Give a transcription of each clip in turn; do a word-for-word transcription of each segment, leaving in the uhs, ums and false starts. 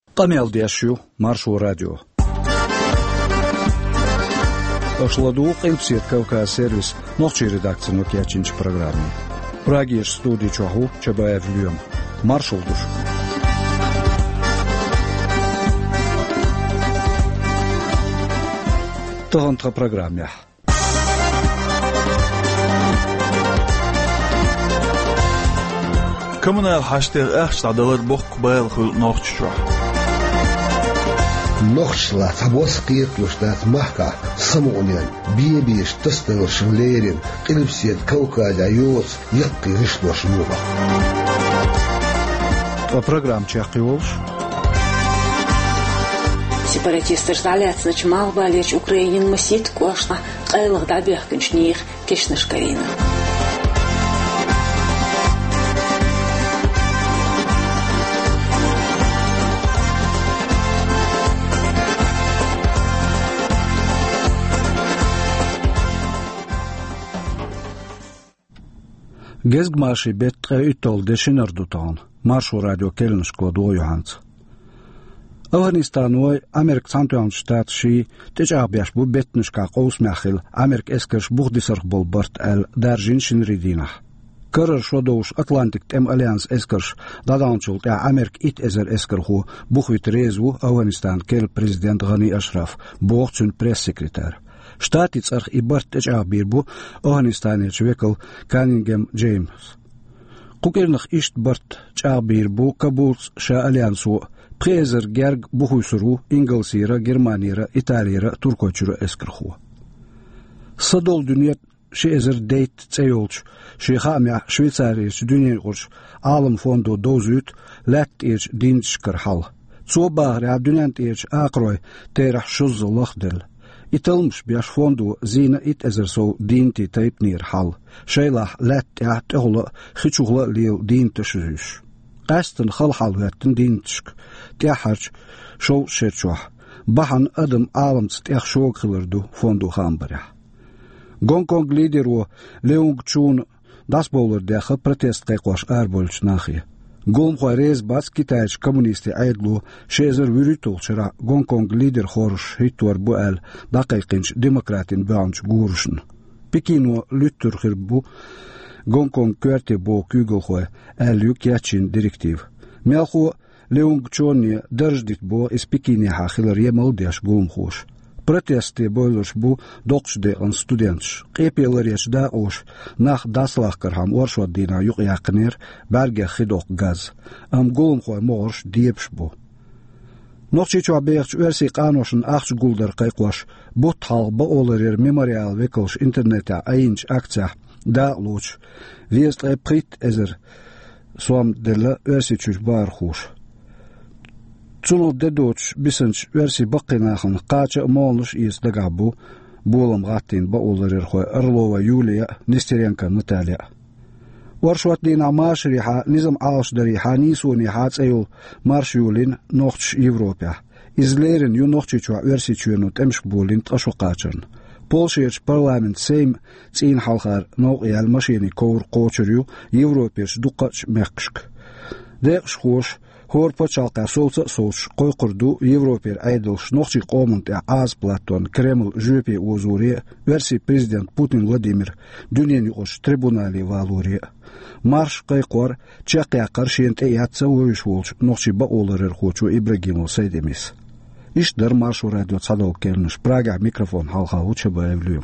Камел Диашью, Маршу радио. Ошладу Кемсет Кавказ сервис, ночи редакции Нокиачинч программы. Прагиш студии Чаху, Чабаев Люем. Маршал душ. Тонтра программе. Коммунал хаштег эхш тадалар бох кубайл хул нохчва. Нохшла табос киетлуштат махка самунян биебиш тостел швлерин килипсет Кавказа юс якки вишлош муба. А программ чахкиволш. Сепаратисты ждали от начмал балеч Украинин масит кошна кайлах дабех кончних кишнаш карина. Gezgmashi betqe utol deshinardutağın. Marşu radyo kelnişko doyuhanç. Afganistan oy Amerik Santuan Ştat şi tecabyaş bu betnişka qowsmaxil Amerik eskers buğdisarq bolbart el darjin şinridina. Karar şodouş Atlantik tem Alliance eskers dadançult ya Amerik it ezer eskerhu buxut rezu Afganistan kel prezident Ghani Ashraf boğçun press sekreter. Штатиц арх и барт течабирбу Афганистане чвекал Каннингем Джеймс. Кукернах ишт барт чабирбу Кабулс ша альянсу презер герг бухуйсуру Инглсира, Германира, Италира, Туркочура эскерху. Садол дуньят шезер дейт цеолч шихамя Швейцария дунья горш алым фонду дозют лат ирч динчкархал. Цобагря дуньянт ирч акрой терах шуз лахдел. Италмш бяш фонду зина ит эзерсо динти тайпнир хал. Шейлах лат я тегла хичугла лил динти шуш. Qastin khal halwetten dintsk. Тяхарч шоу шерчуах. Бахан адам аламц тях шоукхилерду фонду хамбаря. Гонконг лидеру Леунг Чун дасболер деха протест кайқваш арбольч нахи. Голм хуарез бац китайч коммунисти айдлу шезер вюритул чера Гонконг лидер хорш хитуар буэл дақайқинч демократин баунч гуршн. Пекину люттер хирбу Гонконг кверте бо кюгелхуэ элю кячин директив. Мелху Леунг Чонни държдит бо из Пекине хахилер емалдеш голмхуш. Протесты бойлуш бу докшде ан студентш. Кепелереш да ош нах даслах кархам оршват дина юк яқнер берге хидок газ. Ам голмхуэ морш диепш бу. Нохчи чуа беяхч верси қаношын ахч гулдар қайқваш бут хал ба олерер мемориал векалш интернета айинч акция да луч. Вест прит эзер суам дела верси чуч бархуш. Цулу дедоч бисенч верси бақинахын қача молнуш из дагабу болам гаттин ба олерер хой Орлова Юлия, Нестеренко Наталья. Варшватлин амашриха низам аушдари ханисуни хацейл маршюлин нохч Европа. Излерен ю нохчичва верси чуенут эмшк болин ташуқачырн. Полшеч парламент сейм цин халхар ноғиял машини ковр қочырю Европеш дуқач мекшк. Декш хош хор почалка солца солч қойқырду Европер айдылш нохчи қомынт я аз Платон Кремл жөпе озуре верси президент Путин Владимир дүнени ош трибунали валуре. Марш қайқор чақя қаршенте ятса ойш волч нохчи ба оларер хочу Ибрагимов сайдемис. Ишдар Маршу радио цадол келниш Прага микрофон халха Чабаев Люем.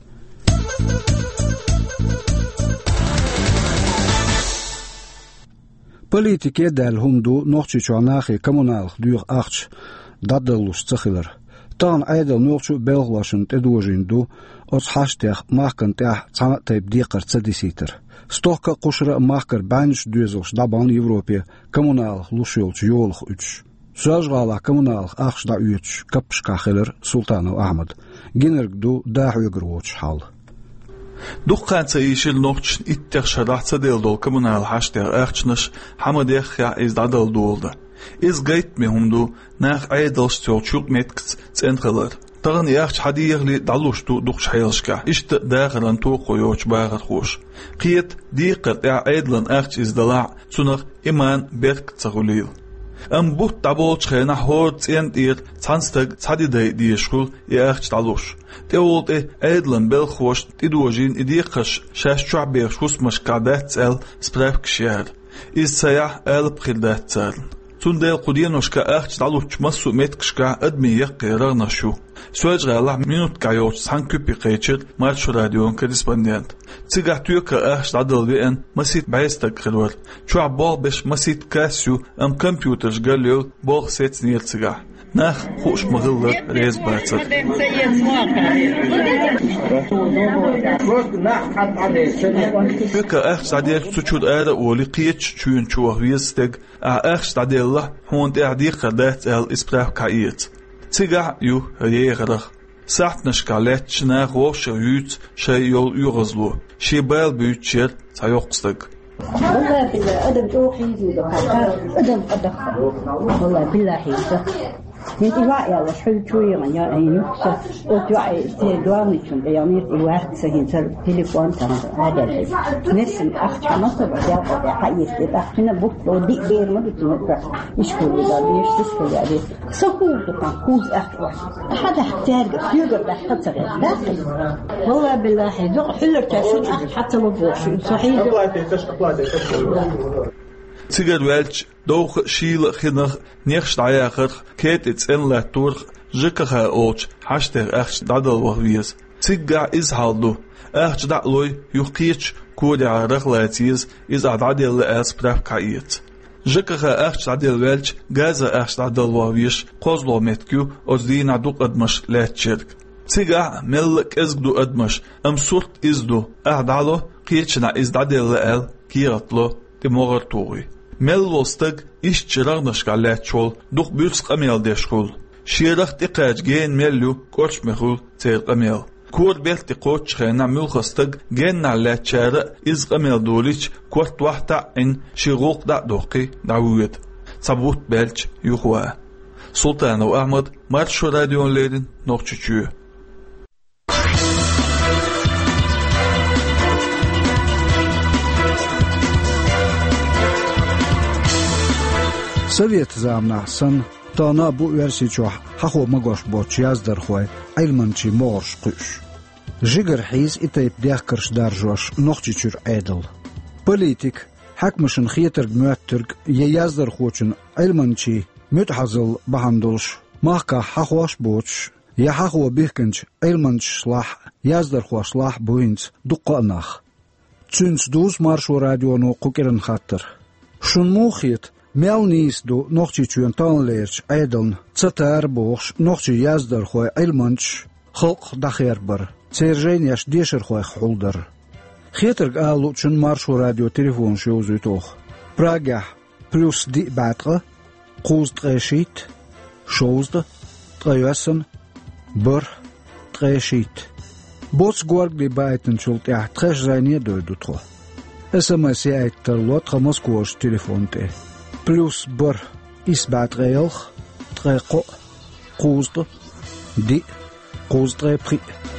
Политике дәл хумду нохчи чуанахи коммуналх дюр ахч дадалуш цахилер. Тан айдал нохчу белглашын тедуожинду от хаштех махкан тях цанат тайп дикар цадиситер. Стохка кушра махкар банш дюзелш дабан Европе коммуналх лушилч йолх үч. Сажгала коммуналх ахш да үч капшкахилер Султанов Ахмад. Генергду дахуйгруоч хал. Духкан цаишил нохч иттех шадахца делдол коммунал хаштех ахчнаш хамадех я из дадал долда. Из гайт мехумду нах айдал стёл чук меткц централар. Таган яхч хадиерли далушту духч хайлшка. Ишт дахалан тоқойоч багат хош. Қиет диқат я айдлан ахч из дала цунах иман берк цагулил. أم بوت تابوت خينا هورت إن إير تانستج تادي داي ديشكول يأخش تعلوش تقولت إيه أيدلن بالخوش تدوجين إديقش شاش شعبير شوس مش قادات تسأل سبراك شير إز سياح أل بخلدات تسأل تندل قدينوش كأخش تعلوش مسو متكش كأدمي يقير نشو سوج غالح منوت كايوش سانكو بيقيتشر مارشو راديون كريسبوندنت تيجا تيوك أخش تعدل بيئن مسيت بعيستك خلور شو عبال بش مسيت كاسيو أم كمبيوترش قاليو بوغ سيت نير تيجا ناخ خوش مغلر ريز باتر فكا أخش تعديل تشود آرا ولي قيتش تشون شوه ويستك أخش تعديل الله هون تعديل خدات ال إسبراف كايت تيجا يو ريغرغ ساعت نشكالات شناغ وش يوت شي يول يغزلو شي بال بيوتشير تايوقستك والله بالله أدم توحي يزيد أدم أدخل والله بالله حيزة من إيواء يا وشحل شوي من يا أينوكسة وتوعي تدوامي شن بيامير إيواء سهينسل تليفون هذا الشيء نسم أخش مصر بجاء بحيث كده أخشنا بطلو دي بير ما بتمكن يشكل إذا بيش تشكل يعني سهول تكون كوز أخوة أحد احتاج يقدر بحث صغير داخل والله بالله حيزة حلر تشون أخ حتى وبوش صحيح تيجر والش دوخ شيل خنخ نيخش داياخر كيت اتس ان لا تور جكها اوش هاشتر اخش دادل وهويز تيجا از هالدو اخش دالوي يقيتش كودع رغلاتيز از ادادل اس براف كايت جكها اخش دادل والش غازا اخش دادل وهويش قوزلو متكو ازدينا دوق ادمش لاتشرك تيجا ملك ازدو ادمش ام صورت ازدو اهدالو قيتشنا از دادل ال كيرتلو تمغر توغي ملوستق إيش تشرغنش قالات شول دوخ بيرس قميل ديشكول شيرخ تقاج جين ملو كورش مخول تير قميل كور بيلت قوتش خينا ملخستق جين نعلات شارع إز قميل دوليش كورت واحدة إن شيغوق دا دوقي دعويت صبوت بلش يخوا سلطان وأحمد مارشو راديون ليرين نوخشيشيو Совет замнахсан тана бу версичо хахо магош боч яздер хой айлманчи морш куш жигер хиз итайп дяхкарш даржош нохчичур айдл политик حكمشن خيتر مؤترك ييازدر خوچن айлманчи متحزل بهندوش ماكا حخوش بوش يا حخو بيكنش айлманчи шлах яздер خوшлах буинц دقناخ تشنس دوز مارشو راديونو قوكرن خاطر شون موخيت ميلنيس دو نوخشي چون تان ليرش ايدن تتار بوخش نوخشي يازدر خوي айлманчи خلق دخير بر تيرجين ياش ديشر خوي خولدر خيترق آلو چون مارشو راديو تليفون شوزو توخ براغا بلوس دي باتغ قوز تغيشيت شوزد تغيوسن بر تغيشيت بوتس غورگ دي بايتن شولت يح تغيش زينيه دويدو تخو اس ام اس يأيك ترلوت خمس كوش تليفون تي بلوس بر إسبات غيلخ تغيقو قوزد دي قوزد غيبخي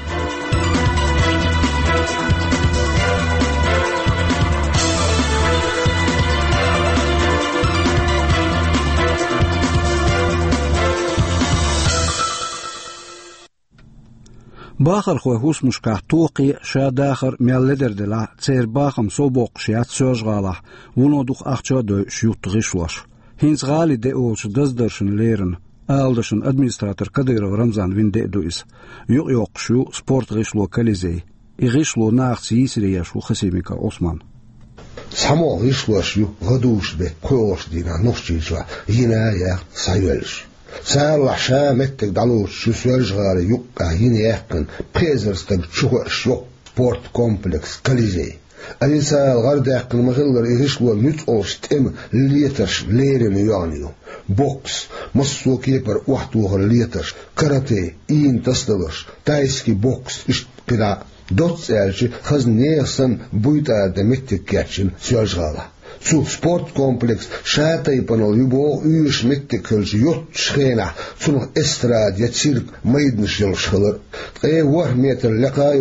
باخر خوي هوس مشكا توقي شا داخر ميالدر دلا تسير باخم صوبوق شيات سوج غالا ونو دوخ اخچا دو شيوت غشواش هينز غالي دي اوش دزدرشن ليرن آلدشن ادمنستراتور كديرو رمزان وين دي دويس يوق يوق شو سبورت غشلو كاليزي يغشلو ناخ سيسريا شو خسيميكا عثمان سامو غشلوش يو غدوش بي قوش دينا نوشيجوا هنا يا سايولش سال وحشا متك دالو شو سوالش غاري يوقع هنا يحقن بيزرستك شوش يوق سبورت كومبلكس كاليزي ألي سال غارد يحقن مغلر إغشلو نيت أوش تم ليترش ليرين يانيو بوكس مصو كيبر وحدوغر ليترش كاراتي إين تستلش تايسكي بوكس إشت قدا دوتس ألشي خز نيسن بويتا دمتك كاتشن سوالش غالا سو سبورت كومبلكس شاتا يبانو يبو يوش متكلش يوت شخينا سنو استراد يتسيرك ميدنش يلشخلر تقيه وح ميتر لقايوش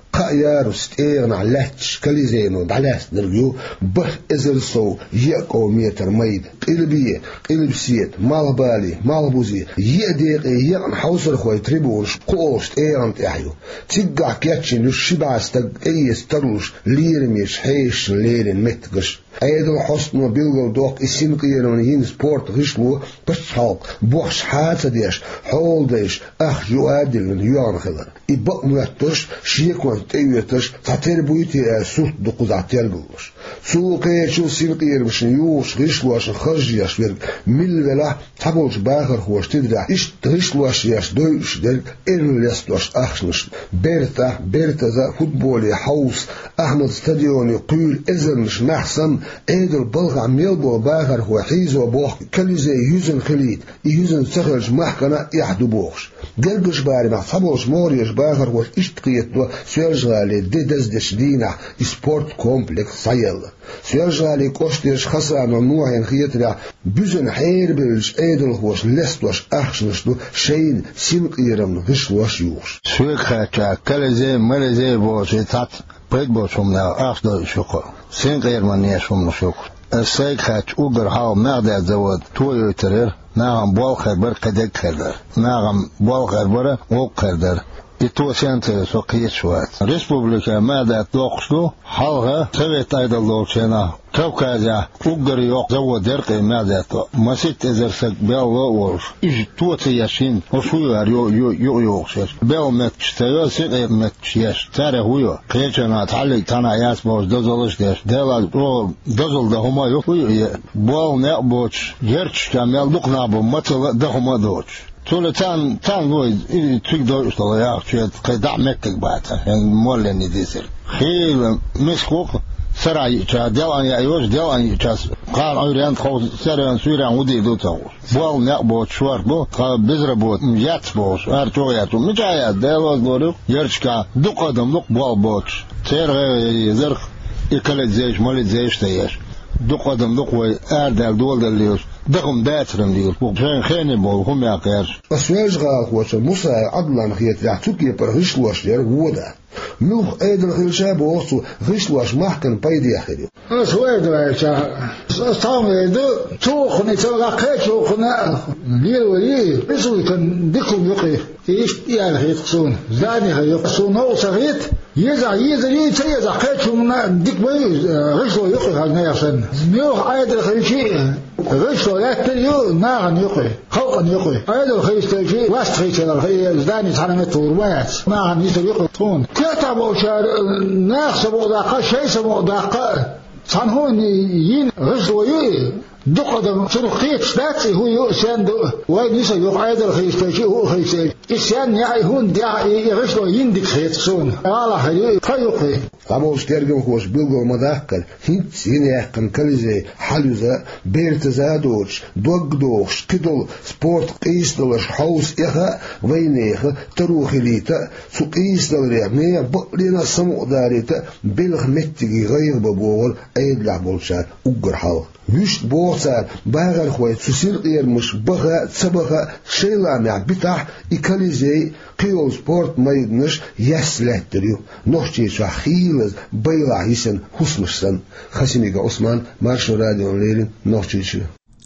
قايارس تيغنا لاتش كاليزينو دعلاس درجو بخ إزرسو يقو متر ميد قلبية قلبسيت مال بالي مال بوزي يديق يقن حوصر خوي تريبوش قوش تيغن تيحيو تيقع كياتشن الشباستق ايس تروش ليرميش حيش ليرن متقش ايدل حسن وبيلغل دوق اسين قيرون ين سبورت غشلو بشحالق بوحش حاتة ديش حول ديش اخ جو ادل يوان خلال إبق مرتش شيكوان تيوتش تعتير بويتي سوت دقوز عتير قلوش سوقي شو سينقير بش نيوش غشلواش خرجياش ويرق مل ولا تابولش باخر خوش تدرع إش غشلواش ياش دوش درق إرليستواش أخشنش بيرتا بيرتا ذا فوتبولي حوس أحمد ستاديوني قيل إزرنش محسن إيدر بلغ ميلبو باخر هو حيزو بوخ كاليزي يوزن خليد يوزن سخرج محكنا يحدو بوخش قلقش باري مع تابولش موريش باخر هو إشتقيتو سيرجغالي دي دزدش دينا سبورت كومبلكس سايل سيرجغالي كوشتيش خسران ونوعين خيطرع بزن حير بلش ايدل خوش لستوش اخشنشتو شين سينقيرم غشلوش يوش سويك خاتشا كاليزي ماليزي بوشي تات بيت بوشمنا اخدو شوكو سينقير من يشوم شوكو السيك خاتش اوغر هاو مغدا زود تويو ترير ناغم بوال خربر قدك خردر ناغم بوال خربر وق خردر إتو سنتر سوقيت شوات ريسبوبليكا ماذا توقشلو حلقة سويت أيضا لوشينا كوكازا أقر يوق زو درقي ماذا تو مسيت إزرسك بيلو ورش إيش توتي ياشين وشوية يو يو يو يوقشش بيل متشتيو سيقي متشيش تاري هويو قيشنا تعلق تانا ياس بوش دزلش ديش ديلا رو دزل ده هما يوكويو بوال نقبوش يرش كامل دقنابو متل ده هما دوش تقول تان تان قوي تقدر يشتغل يا أخي قيد عمتك بعدها يعني مولى نديسر خيل مسكوك سرعي شا ديوان يعيوش ديوان يشاس قال عيران خو سرعان سويران ودي دوتاو بوال نقبوت شوار بو قال بزربوت مجات بوش أرتوغياتو مجايات ديوان قولو يرشكا دو قدم دو بوال بوش تير يزرق يكالت زيش مالت زيش تيش دو قدم دو قوي أردال دول دليوش دقم داترم ديول وبشان خيني بول هم يقير أسواج غاق وش موسى عدلان خيات يعتوكي برغش واش دير ودا ملوخ ايدر خلشاب وصو غش واش محكن بايدي اخيري أسواج غاق استعمل دو توخني تلقى توخنا ليل ولي بسوي كان ديكم يقي ايش يعني خيتقصون زاني خيتقصون او صغيت يزع يزع يزع يزع خيتهم ديك بي غشو يقي هالنا يحسن ملوخ ايدر خلشي غشو يتريو ناغن يقي خوقا يقي ايدر خيتقشي واست خيتقشي خي زاني تعلمت ورمات ناغن يتر يقي طون كتبوا شار ناخ سبو داقا شي سبو داقا صنهون ين غشو يقي دقدم شنو خيط سباتي هو يؤسان دو وين يسا يقعد الخيستاشي هو خيستاشي إسان يعي هون داعي يغشلو يندك خيط سون على خيط خيوقي طبعوش ترجم خوش بيلغو مذاكر هنت سينيحقن كاليزي حلوزا بيرتزادوش دوغدوش كدل سبورت قيسدلش حوس إخا وينيخا تروخي ليتا سو قيسدل ريغنية بقلنا سمو داريتا بلغ متجي غير ببوغل ايد لعبولشار اقر حلق مش بوصار باغر خوي تسير غير مش بغا تسبغا شيلامع بتاع إكاليزي قيول سبورت ما يدنش يسلتريو نوحشي شخيلز بيلا هيسن حسمشسن خسيميغا عثمان مارشو راديو ليرين نوحشي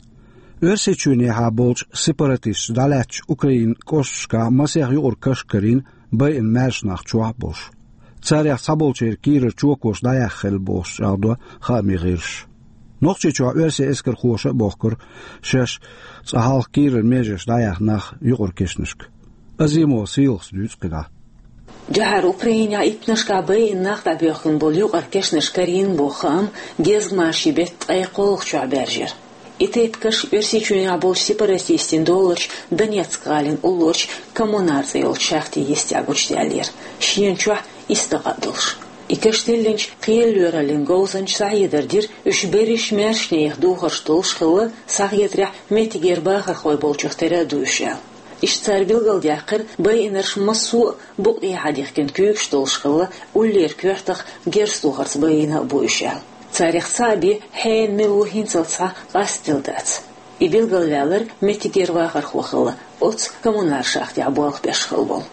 Örseçüni ha bolç separatist dalach Ukrayin koşka masih yor kaşkarin bayin merşnach çuah boş. Tsarya sabolçer kir çuokos dayakhel boş ado khamigirş. Nochche çuah örse esker xoşa bokur şaş tsahal kir mejes dayakhnach yor keşnişk. Azimo sils dütsqiga. جهر أوكرانيا إتنشكا بين نخدا بيخن بوليوغ أركشنش كارين بوخام جزماشي بيت أيقوغ شو برجر. إتيبكش برسيچуня болш сепаратистин долларч Донецкалин улорч коммунарция ол шахти естягучтялер. Шиенчуа истагадылш. Икештелленч қиеллералин гоузанч саидердир үш бериш мершнех духарштул шхылы сагетря метигербаха хой болчухтера дуйшал. Иш царбилгал дяқыр байынырш массу бұл иадихкен күйікштул шхылы уллер күйақтық герстухарс байына буйшал. Царих саби хейн милухин целца гастилдац. И билгалвялер метигервахар хохыла. Оц коммунар шахти абуах пешхыл бол.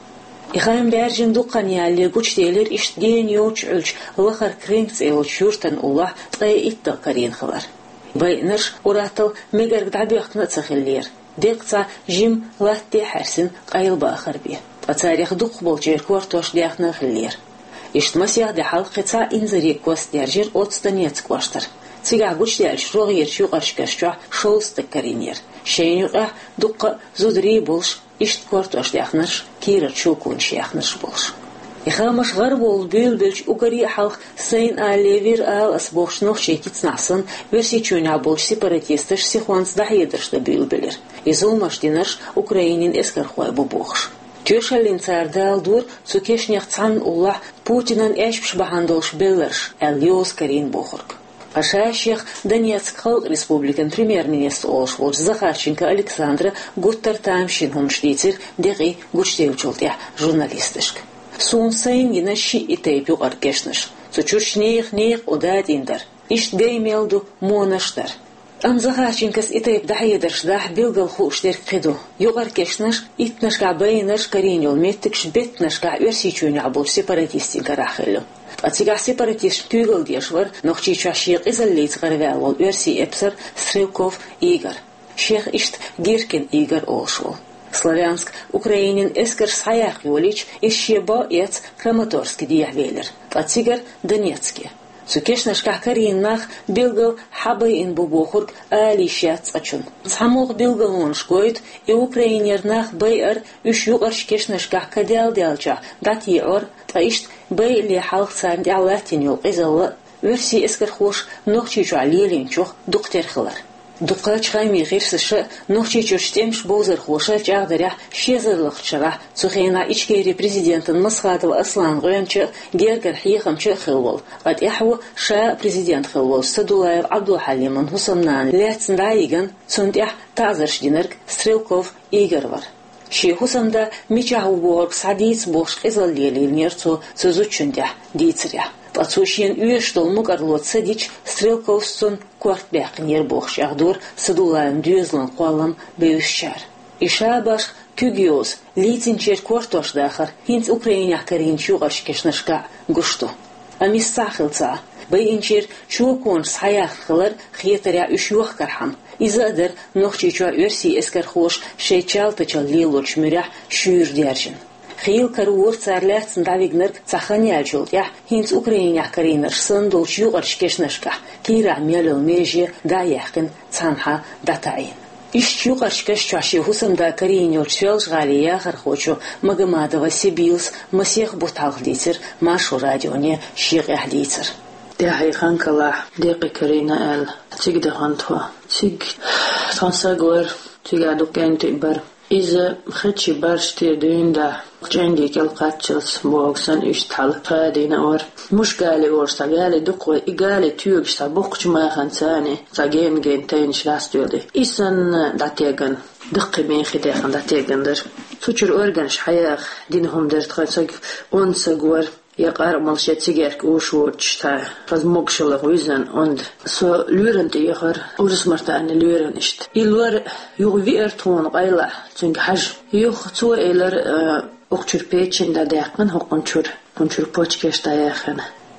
İxayım bərcin duqqan yəlli güç deyilir işt gen yoç ölç lıqar krenks el şurtan ullah tqay itta karin xılar. Bayınır uratıl megar gdabiyaqna tsıxillir. Dekca jim latte hersin qayıl baxır bi. Atsarix duq bolcer kvartoş diaqna xillir. İşt masiyaq de halqıca inziri kost derjir otstanets kvaştır. Цига гуч дялш рогир шугашкашча шолстык каринер. Шейнюга дуққа зудри болш ишт квартош яхнаш кирер чукунш яхнаш болш. Ихамаш гар бол бөлбөлч угари халх сейн алевир ал асбохшнох чекитснасын верси чуйна болш сепаратистыш сихуанс дахедыршда бөлбөлер. Изулмаш динаш Украинин эскархуай бубохш. Тюшалин цардал дур цукешнях цан уллах Путинан эшпш бахандолш беллерш эльёс карин бохорг. Ашаших Донецк Халк Республикан премьер-министр Олшволж Захарченко Александра Гуттартамшин хумштитер деги гучтеучултя журналистышк. Сун сайын гина ши итейпю аркешныш. Цучуш неих неих удат индер. Ишт геймелду монаштар. Ан Захарченкас итейп дахедершдах билгал хуштер киду. Югаркешныш итнашка байнаш кариньол меттикш бетнашка версичуйня абур сепаратистин карахелю. Ацигах сепаратист тюгал дешвар, нохчи чашиq изаллиц гарвелол верси эпсер Стрелков Игорь. Шех ишт Гиркин Игорь Олшвол. Славянск Украинин эскер саяк юлич ишеба эц Краматорский диявелер. Ацигар Донецкий. Цукешнашках кариннах билгал хабайин бубохург алишяц ачун. Самуг билгал оншкоит и украинернах байар үш югаршкешнашках кадял дялча датиор таишт бай ли халк сан дялатин юл изалла верси эскер хош нохчичу алилинчух дуқтерхлар. Дуқач хайми гирсышы нохчичу штемш бозер хоша жагдыря шезерлыхчара цухена ичкери президентын Масхатов Аслан Гönчө гергер хихамчы хылвол. Ат яху ша президент хылвол Садулаев Абдулхалимын Хусамнан лецндайган цундях тазыршдинерг Стрелков Игорь var. Ши Хусамда мичаху борг садиц бош изаллелинерцу цузучундя дицря. Пацушин уештол мугарлот садич Стрелковстун квартбяқнер бохшахдур Садулаем дюзлан қуалам беушчар. Ишабаш күгиоз лицинчер квартошдахар хинц Украинях карин чугашкешнашка гушту. Амиссахилца байинчер чукон саяххылар хиетаря ушюх кархам. Изадер нохчичуа верси эскер хош шейчалтачал лилоч мюрях шюр дяржин. Хил каруор царлятсн давигнер цаханяджул я хинц Украинях каринер сындолч югаршкешнашка кира мелел меже даяхкин цанха датаин. Иш югаршкеш чаши хусамда каринер чвелж галия хархочу Магомадова Сибилс масех буталглицер машу радионе шигаглицер. Дяхай ханкала дяхай карина эл циг дехантва циг тансагор цигадо кенти бар иза хачи баршти дюнда ченди кел катчылс боксан иштал фадина ор мушгали орса гали дуква игали тюгста бокчма хансани цаген ген тенш ластюди исан датеган дыкки мен хидехан датегандер сучур органш хаях динхум дерт хасаг онсагор يقار مالشة تيجرك وشوتش تا فزموكشلة ويزن عند سو لورن تيجر ورس مرتان لورن إشت يلور يغوي أرتون قايلة تنج حج يخ تو إلر أخشر بيتشين دا داقن هو كنشر كنشر بوتشكش دا ياخن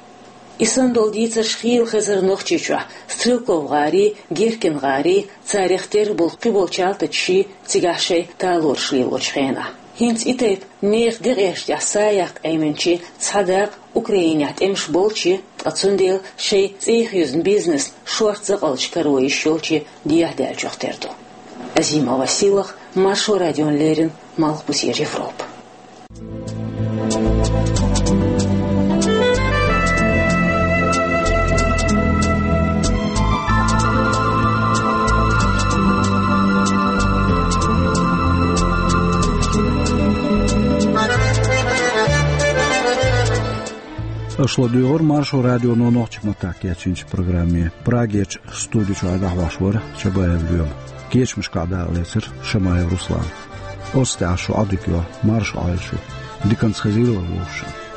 إسان دولديتر شخيل خزر نوخشيشوا ستريلكوف غاري جيركن غاري تاريختير بولقي بولشالت تشي تيجاشي تالور شليل وشخينا هنت إتيب نيخ دغيش جاسايق أيمنشي صدق أوكرانيات إمش بولشي أتصنديل شيء زيخ يزن بيزنس شورت زقلش كروي شولشي ديه دال جوختردو أزيما وسيلخ مارشو راديون ليرن مالخ بسير يفروب Шлодуор маршо радио но ночь матак я чинч программе Прагеч студию адахвашвар чабаевлю кеч мшкада лесер шамаев Руслан Осташу адикё марш айлшу диканс хазилова вовша